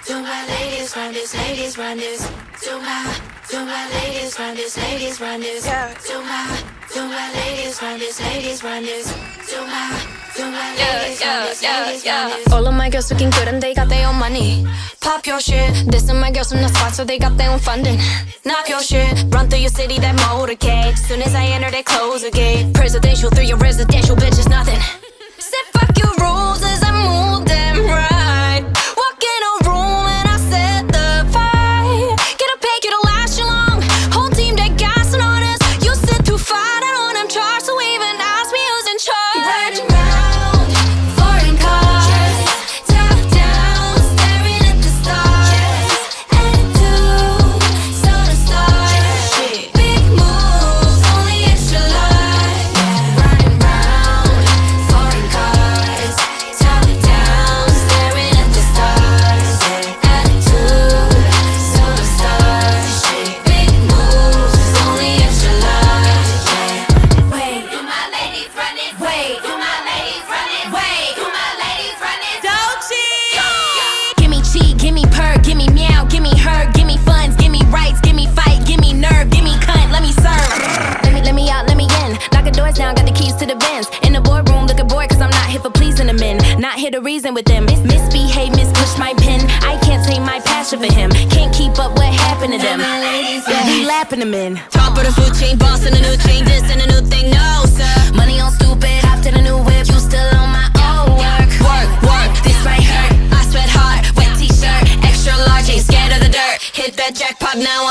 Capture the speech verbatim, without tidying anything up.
to my ladies run this, ladies run this. To my, to my ladies run this, ladies run this. Yeah. To my, to my ladies run this, ladies run this. To my, to my Yeah, ladies yeah, run this, yeah, ladies yeah. run this. All of my girls looking good and they got their own money. Pop your shit. This and my girls from the spot, so they got their own funding. Knock your shit. Run through your city, that motorcade. Soon as I enter, they close the gate. Presidential through your residential, bitch, is nothing. Said fuck your rules as I move them right. Walk in a room and I set the vibe. Get a pay, get a last you long. Whole team, they gassing on us. You sit too far, I don't them charge, so even ask me who's in charge. Riding round, foreign cars, top down, staring at the stars. Attitude, so the stars. Big moves, only extra large. Riding round, foreign cars, top down, staring at the stars. Attitude, so the stars. Big moves, only extra large. Wait, do my ladies run it? Wait, do my ladies run it? Wait, do my ladies run it? Gimme cheat, gimme purr, gimme meow, gimme her, gimme funds, gimme rights, gimme fight, gimme nerve, gimme cunt, let me serve. Let me, let me out, let me in. Lock the doors down, got the keys to the Benz. In the boardroom, looking bored, cause I'm not here for pleasing the men. Not here to reason with them. Mis- misbehave, mispush my pen. I can't tame my passion for him. Can't keep up what happened to them. Yeah, he lapping them in. Top of the food chain, boss in a new chain, this and a new thing, no sir. Money on stupid, hopped in a new whip, you still on my own work. Work, work, this might hurt. I sweat hard, wet t-shirt, extra large, ain't scared of the dirt. Hit that jackpot now,